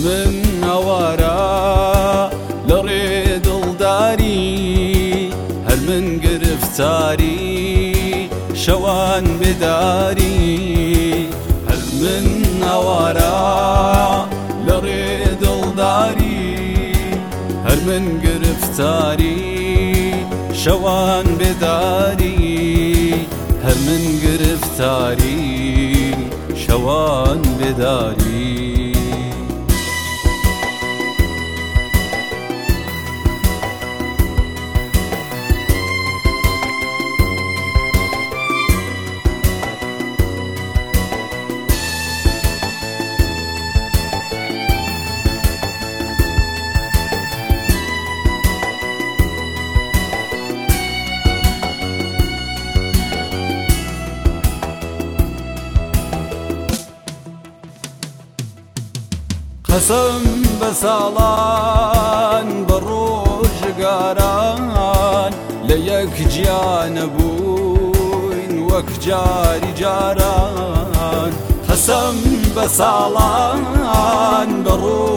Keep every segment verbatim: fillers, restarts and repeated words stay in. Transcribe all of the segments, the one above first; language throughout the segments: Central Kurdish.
من ئەوارە لە ڕێ دڵداری هەر من گرفتاری شەوان بێداری هەر من ئەوارە لە ڕێ دڵداری هەر من گرفتاری شەوان بێداری هەر من گرفتاری شەوان بێداری قەسەم بە ساڵان بە ڕۆژگاران لە یەک گیانە بووین وەک جاری جاران قەسەم بە ساڵان بە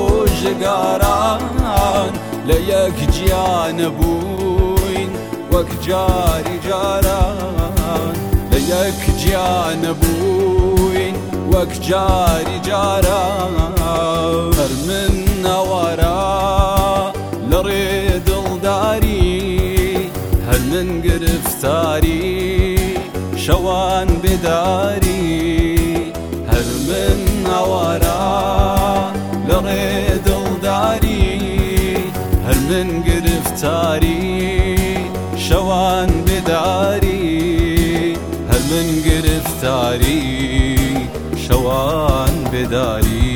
ڕۆژگاران لە یەک گیانە بووین وەک جاری جاران لە یەک گیانە بووین وەک جاری جاران هەر من ئەوارە لە ڕێ دڵداری هەر من گرفتاری شەوان بێداری هەر من ئەوارە لە ڕێ دڵداری هەر من گرفتاری شەوان بێداری هەر من گرفتاری شەوان بێداری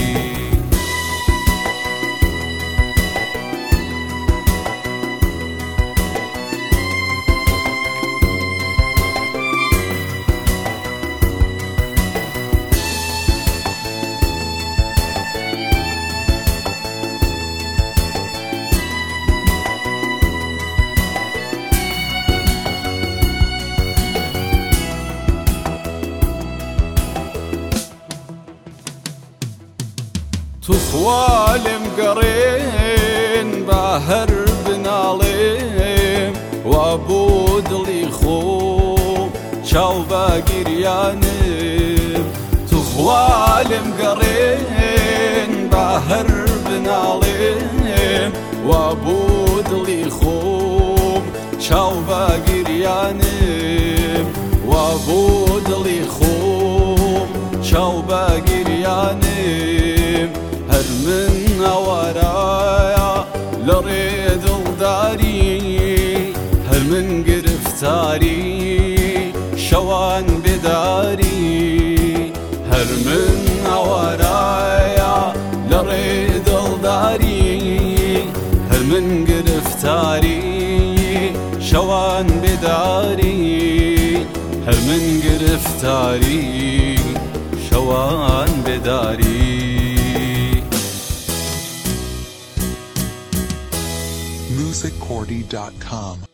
توخوالم گەڕێن با هەر بناڵێم وا بۆ دڵی خۆم چاو بە گریانم توخوالم گەڕێن با هەر بناڵێم وا بۆ دڵی خۆم چاو بە گریانم وا بۆ دڵی خۆم چاو بە گریانم هەر من ئەوارەیە لە ڕێ دڵداری هەر من گرفتاری شەوان بێداری هەر من ئەوارەیە لە ڕێ دڵداری هەر من گرفتاری شەوان بێداری هەر من گرفتاری شەوان بێداری music cordy dot com